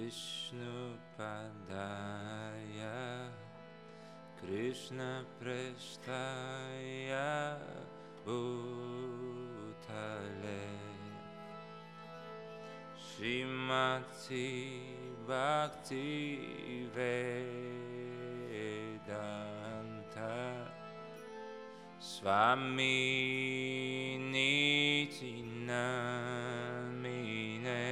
Vishnupadaya Krishna Prestaya Bhutale Srimati Bhakti Vedanta Swami Niti Namine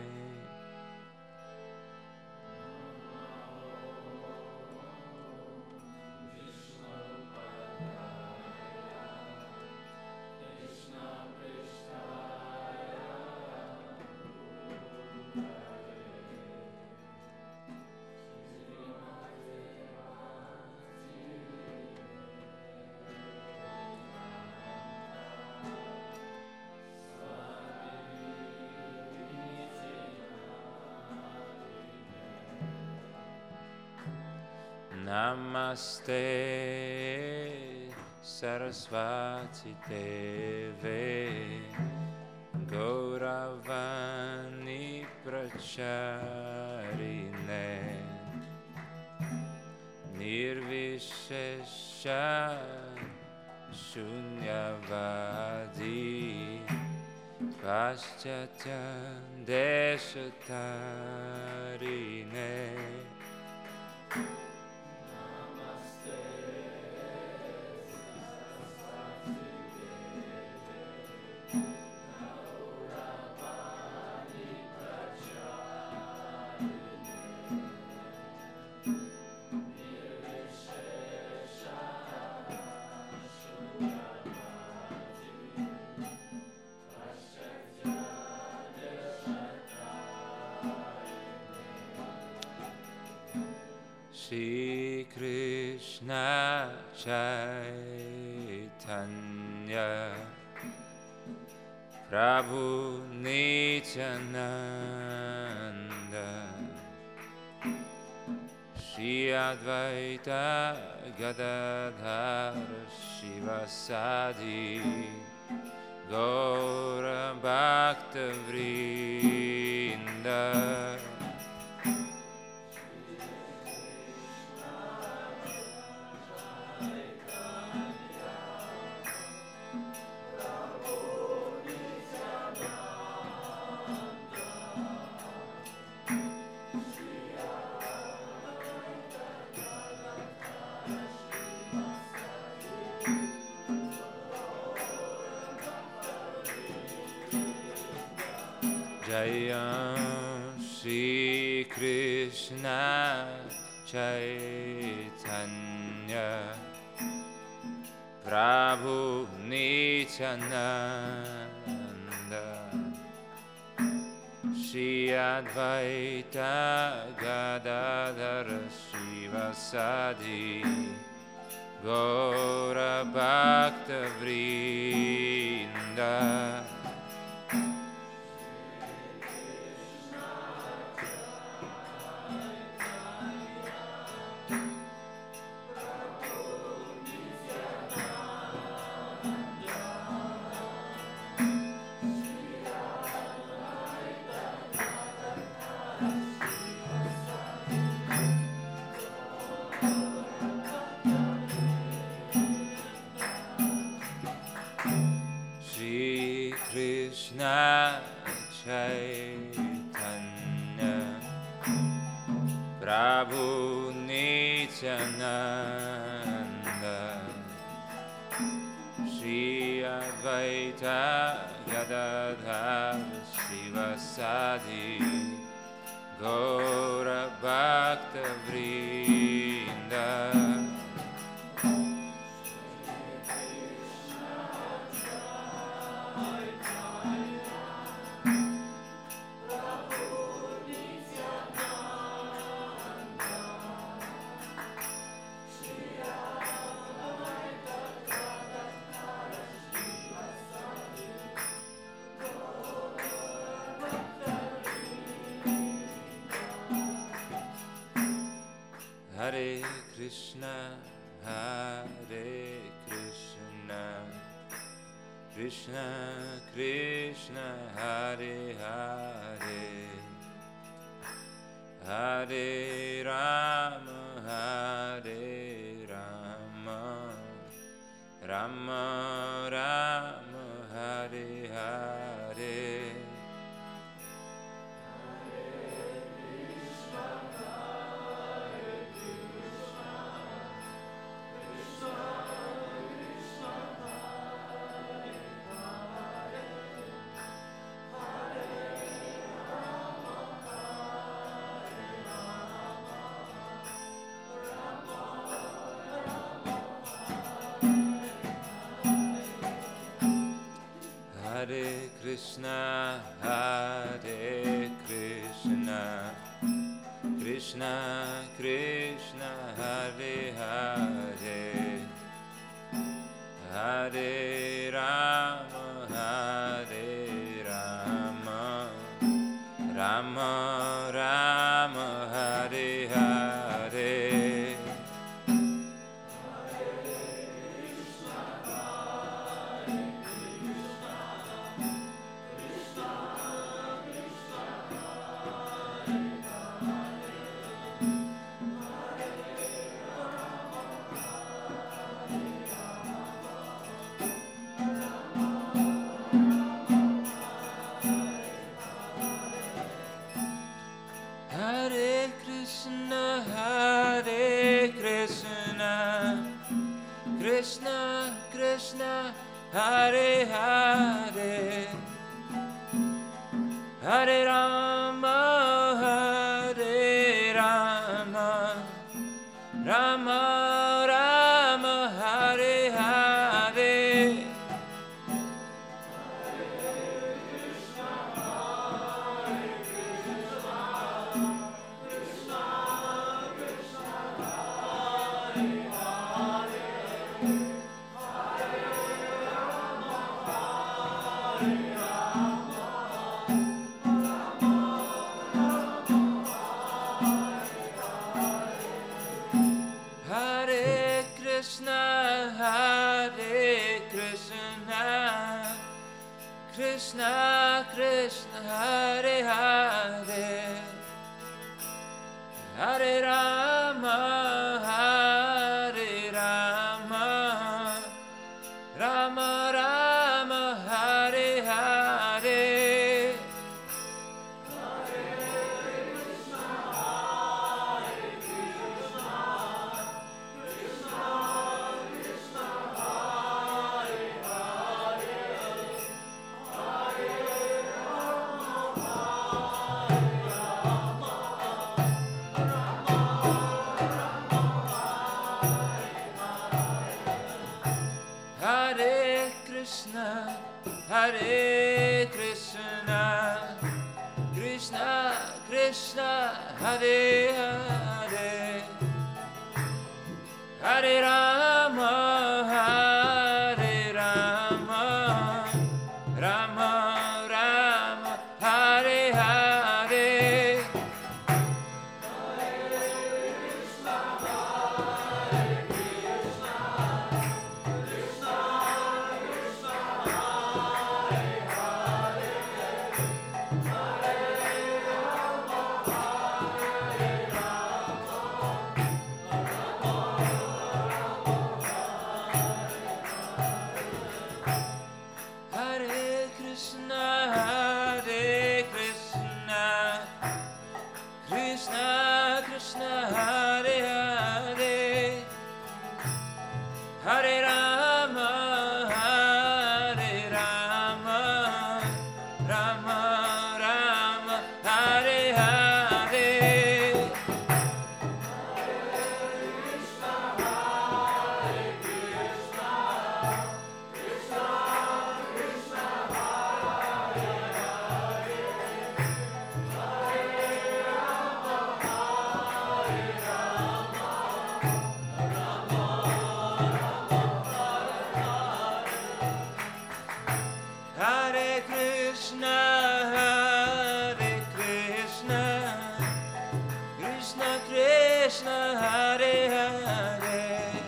Namaste Saraswati Deve Gauravani Pracharine Nirvishesha Shunyavadi Paschatya Deshatarine Shri Krishna Chaitanya Prabhu Nityananda Shri Advaita Gadadhar Shivasadi Gaura Bhakta Vrinda Jaya Shri Krishna Chaitanya Prabhu Nityananda Shri Advaita Gadadhar Shivasadi Gaura Bhakta Vrinda Krishna Chaitanya Prabhu Nityananda Shri Advaita Gadadhar Shivasadi Gaura Bhakta Vrinda Hare Krishna, Krishna Krishna, Hare Hare, Hare Rama, Rama Rama, Hare Hare. Hare Krishna, Krishna Krishna, Hare Hare, Hare Rama, Rama Rama, Hare Hare. Hare Krishna, Krishna Krishna, Hare Hare, Hare Rama, Rama Rama, Hare Hare. Hare Krishna, Krishna Krishna, Hare Hare, Hare Rama, Rama Rama, Hare Hare. Hare Krishna, Krishna Krishna, Hare Hare, Hare Rama, Rama Rama, Hare Hare. Hare Krishna, Krishna Krishna, Hare Hare, Hare Rama, Rama Rama, Hare Hare. Hare Krishna, Krishna Krishna, Hare Hare,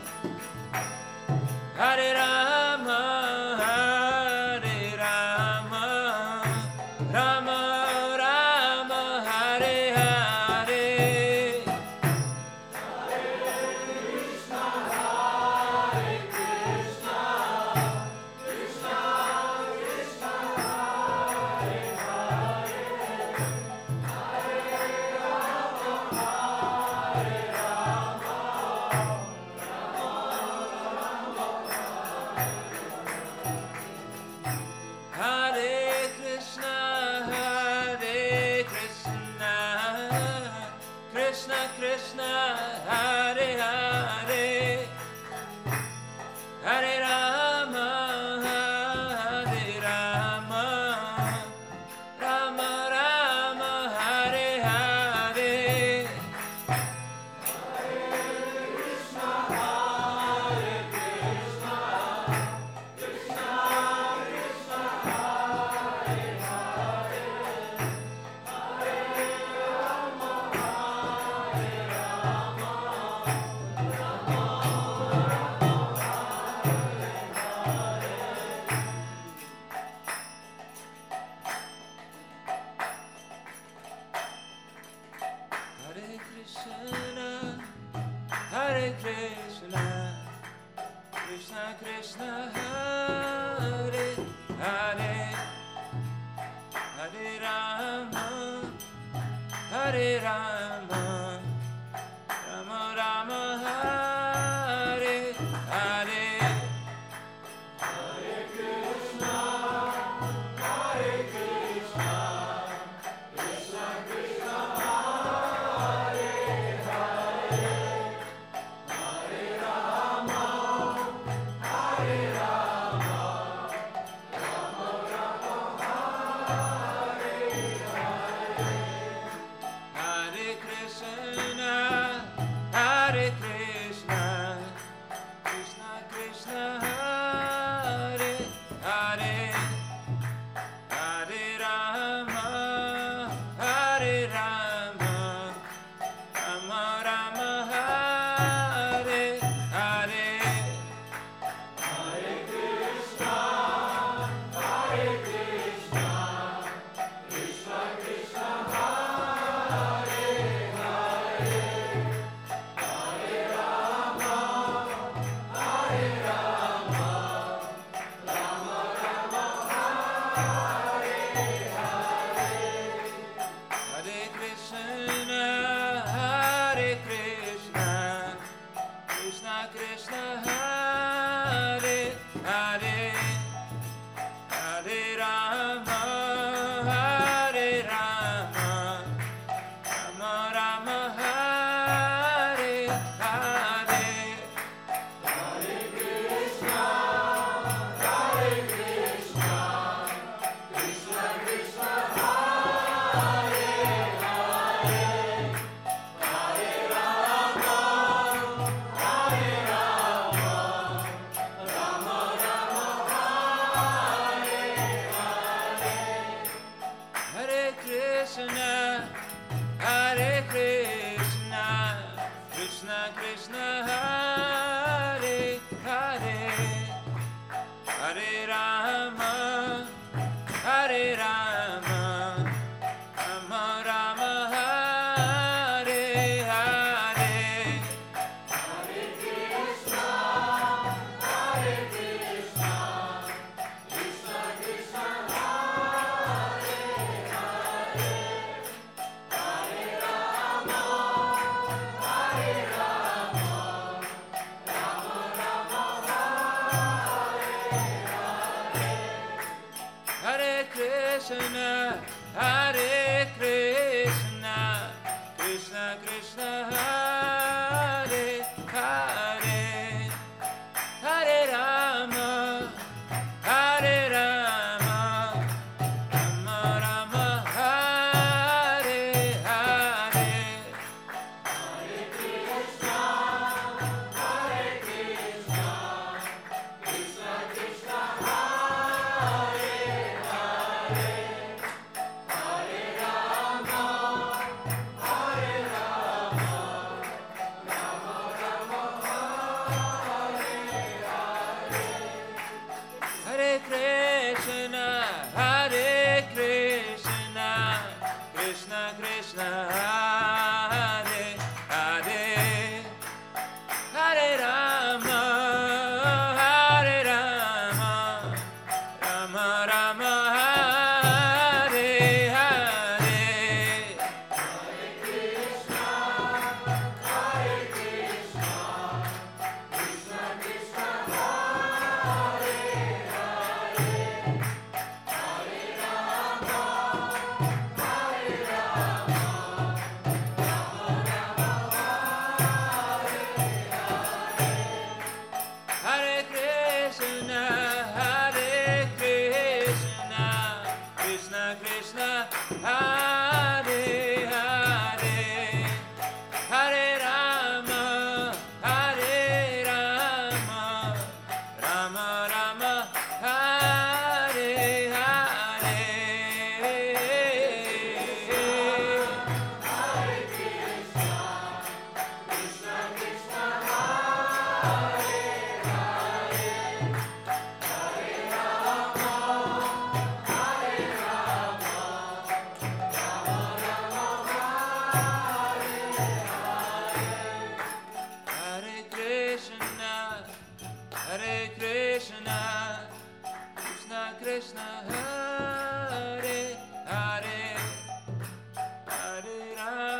Hare Rama, Rama Rama, Hare Hare. Hare Rama, Rama Rama, Hare Hare. Hare Krishna, Hare Krishna, Krishna Krishna, Hare Hare, Hare Rama, Hare Rama, Rama Rama, Hare Hare. Hare Krishna, Hare Krishna, Krishna Krishna, Hare Hare, Hare Rama, Hare Rama, Rama Rama, Hare Hare. Hare Krishna, Hare Krishna, Krishna Krishna, Hare Hare, Hare Rama, Hare Rama, Rama Rama, Hare Hare. Hare Krishna, Hare Krishna, Krishna Krishna, Hare Hare, Hare Rama, Hare Rama, Rama Rama, Hare Hare. Hare Krishna, Hare Krishna, Krishna Krishna, Hare Hare, Hare Rama, Hare Rama, Rama Rama, Hare Hare. Hare Krishna, Hare Krishna, Krishna Krishna, Hare Hare, Hare Rama, Hare Rama, Rama Rama, Hare Hare. Hare Krishna, Hare Krishna, Krishna Krishna, Hare Hare, Hare Rama, Hare Rama, Rama Rama, Hare Hare. Hare Krishna, Hare Krishna, Krishna Krishna, Hare Hare, Hare Rama, Hare Rama, Rama Rama, Hare Hare. Hare Krishna, Hare Krishna, Krishna Krishna, Hare Hare, Hare Rama, Hare Rama, Rama Rama, Hare Hare. Hare Krishna, Hare Krishna, Krishna Krishna, Hare Hare, Hare Rama, Hare Rama, Rama Rama, Hare Hare. Hare Krishna, Hare Krishna, Krishna Krishna, Hare Hare, Hare Rama, Hare Rama, Rama Rama, Hare Hare. Hare Krishna, Hare Krishna, Krishna Krishna, Hare Hare, Hare Rama, Hare Rama, Rama Rama, Hare Hare. Hare Krishna, Krishna Krishna, Hare Hare, Hare Rama, Hare Rama, Rama Rama, Hare Hare. Hare Krishna, Hare Krishna, Krishna Krishna, Hare Hare, Hare Rama.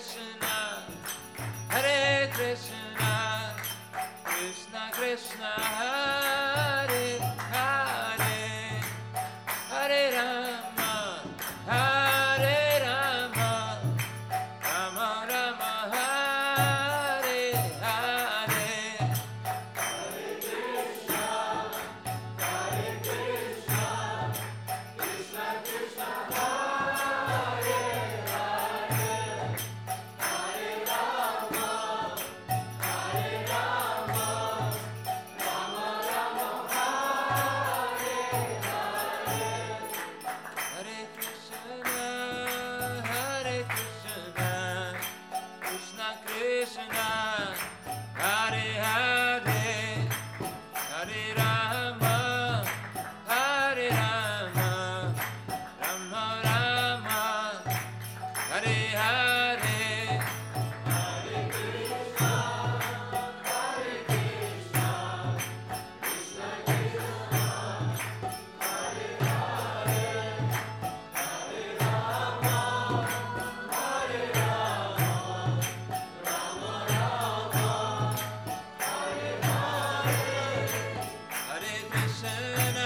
Krishna, Hare Krishna, Krishna Krishna, Hare Hare, Hare Rama, Hare Rama, Rama Rama, Hare Hare. Hare Krishna, Krishna Krishna, Hare Hare, Hare Rama, Hare Rama, Rama Rama, Hare Hare. Hare Krishna,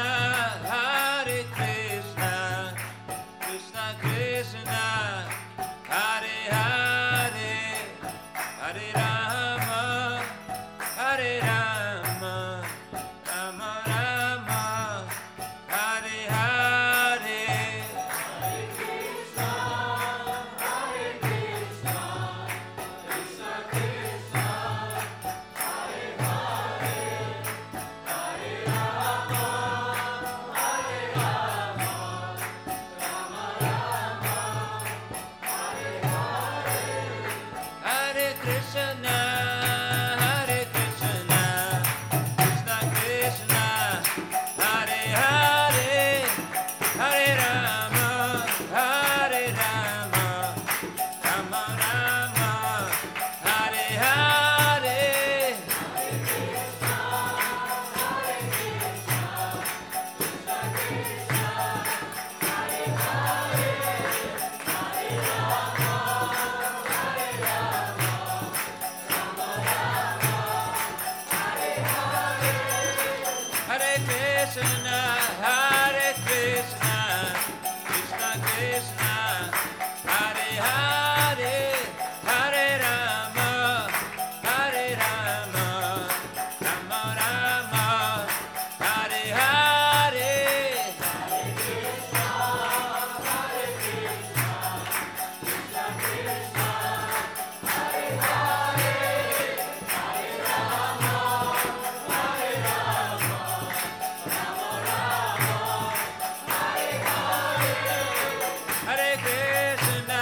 Krishna Krishna, Hare Hare, Hare Rama, Hare Rama, Rama Rama, Hare Hare. Hare Krishna, Krishna Krishna, Hare Hare, Hare Rama, Hare Rama, Rama Rama, Hare Hare. Hare Krishna, Krishna Krishna, Hare Hare, Hare Rama, Hare Rama, Rama Rama, Hare Hare. Hare Krishna,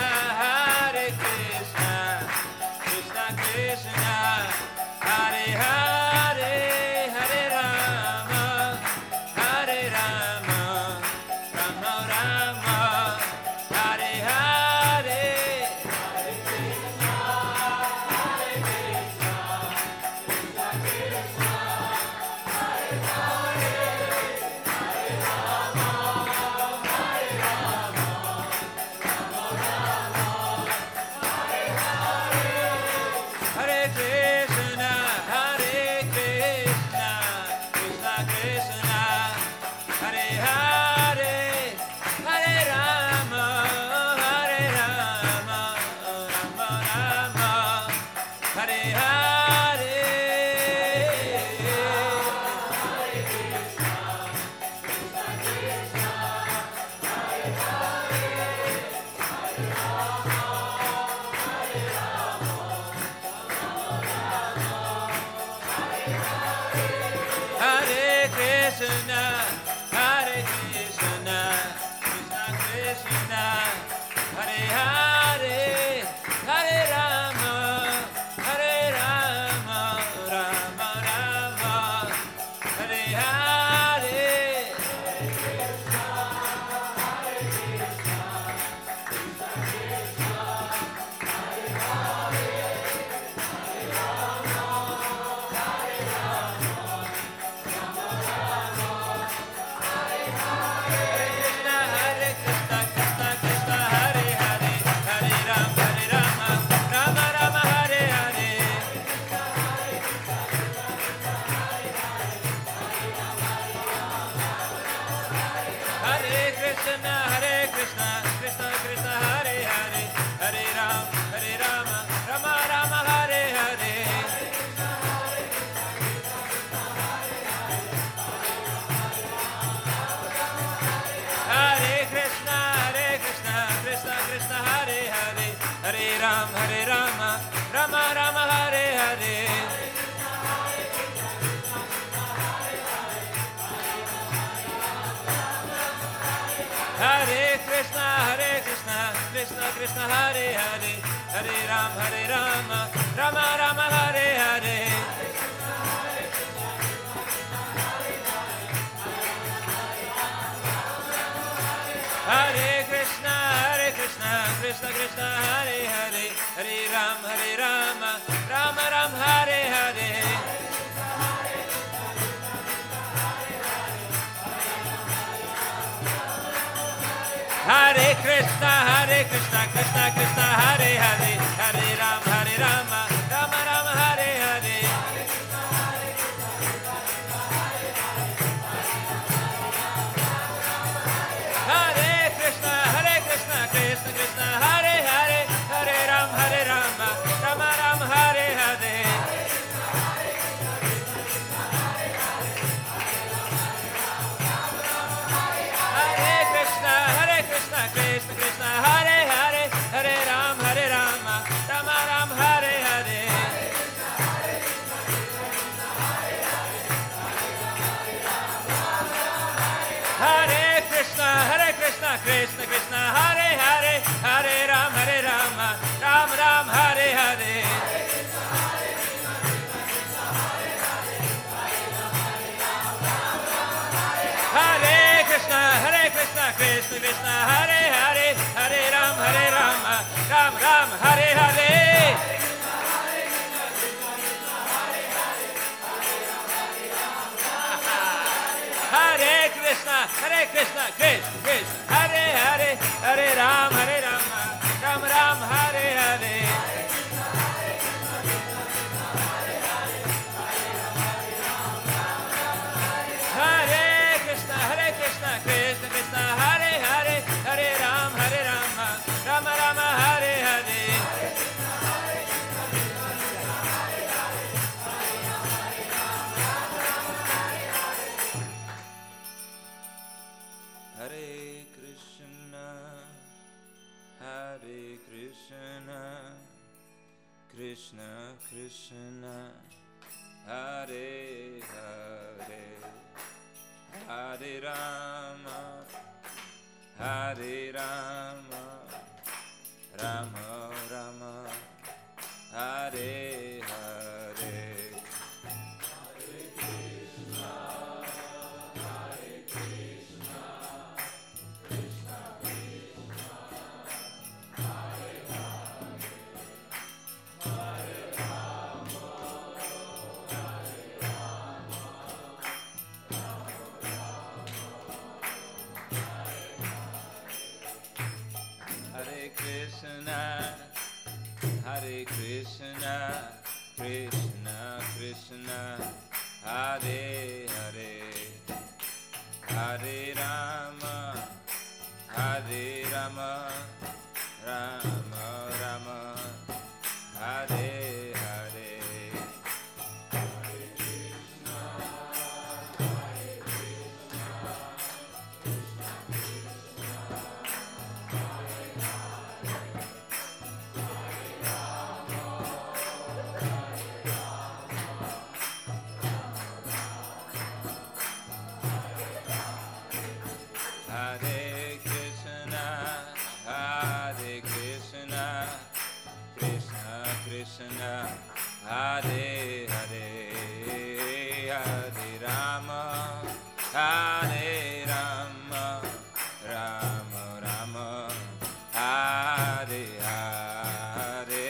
Krishna Krishna, Hare Hare, Hare Rama, Hare Rama, Rama Rama, Hare Hare. Hare Krishna, Krishna Krishna, Hare Hare, Hare Rama, Hare Rama, Rama Rama, Hare Hare. Hare Krishna, Krishna Krishna, Hare Hare, Hare Rama, Hare Rama, Rama Rama, Hare Hare. Rama Rama Hare Hare. Hare Krishna, Krishna Krishna, Hare Hare, Hare Rama, Rama Rama, Hare Hare. Hare Krishna, Krishna Krishna, Hare Hare, Hare Rama, Rama Rama, Hare Hare. Hare Krishna, Krishna Krishna, Hare Hare, Hare Rama, Rama Rama, Hare Hare. Hare Krishna, Krishna Krishna, Hare Hare, Hare Rama, Rama Rama, Hare Hare. Krishna Krishna, Hare Hare, Hare Rama, Rama Rama, Hare Hare. Hare Krishna, Krishna Krishna, Hare Hare, Hare Rama, Rama Rama, Hare Hare. Hare Krishna, Krishna Krishna, Hare Hare, Hare Rama, Rama Rama, Hare Hare. Hare Krishna, Krishna Krishna, Hare Hare, Hare Rama, Rama Rama, Hare Hare. Hare Krishna, Krishna Krishna, Hare Hare, Hare Rama, Rama Rama, Hare Hare. Hare Krishna, Krishna Krishna, Hare Hare, Hare Rama, Rama Rama, Hare Hare. Hare Krishna, Krishna Krishna, Hare Hare, Hare Rama, Rama Rama, Hare Hare. Hare Krishna, Krishna Krishna, Hare Hare, Hare Rama, Rama Rama, Hare Hare.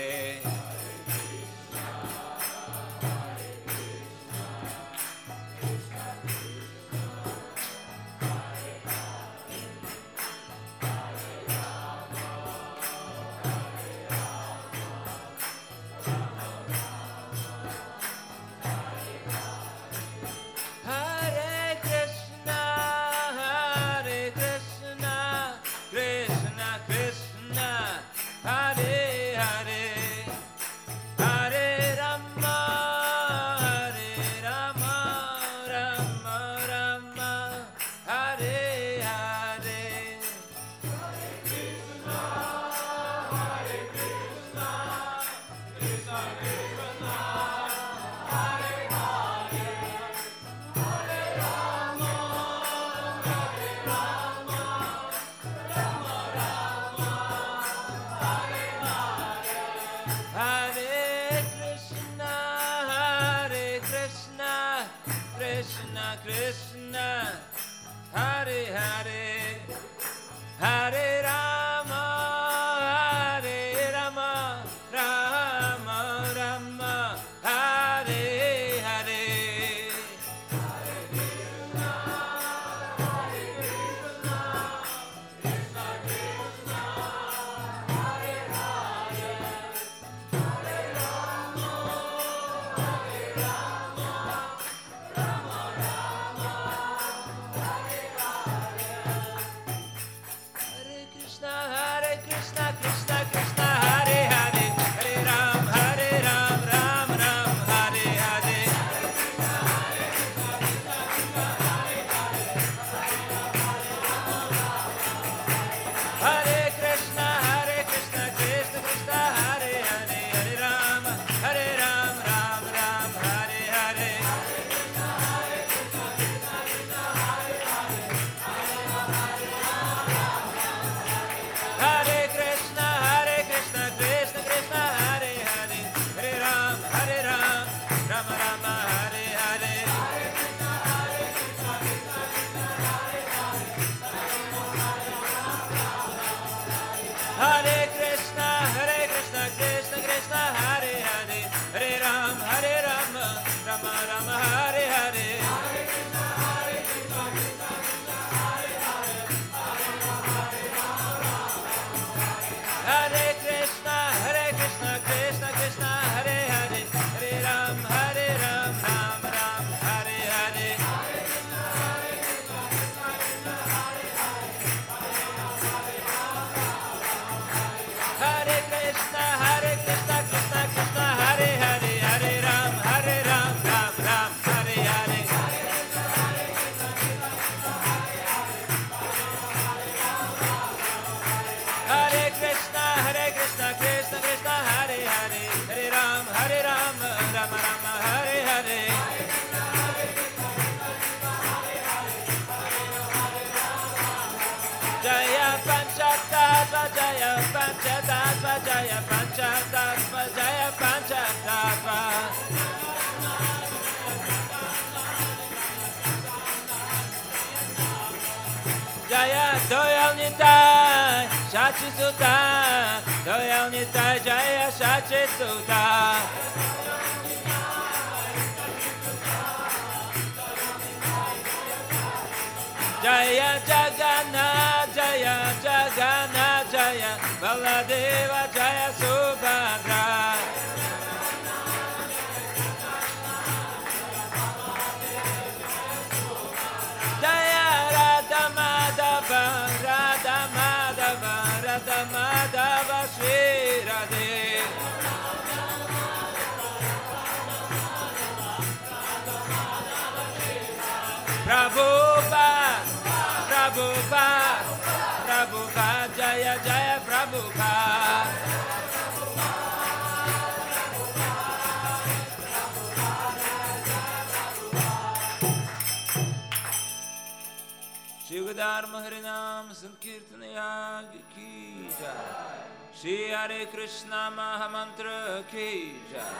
Shigadharma Harinam Sankirtana Yag Ki Jai. Shri Hare Krishna Mahamantra Ki Jai.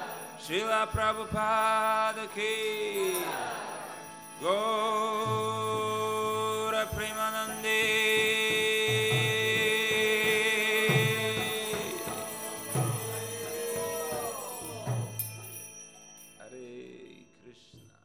Srila Prabhupada Ki. Gaura Premanande. Hare Krishna.